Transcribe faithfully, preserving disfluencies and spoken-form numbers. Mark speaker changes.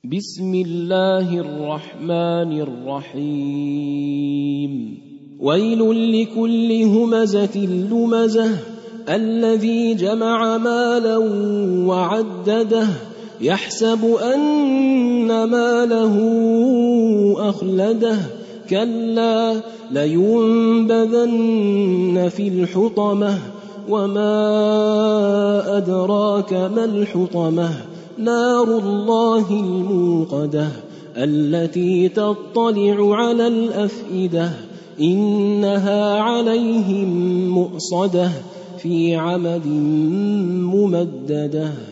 Speaker 1: بسم الله الرحمن الرحيم ويل لكل همزة لمزة الذي جمع مالا وعدده يحسب أن ماله أخلده كلا لينبذن في الحطمة وما أدراك ما الحطمة نار الله الموقدة التي تطلع على الأفئدة إنها عليهم مؤصدة في عمد ممددة.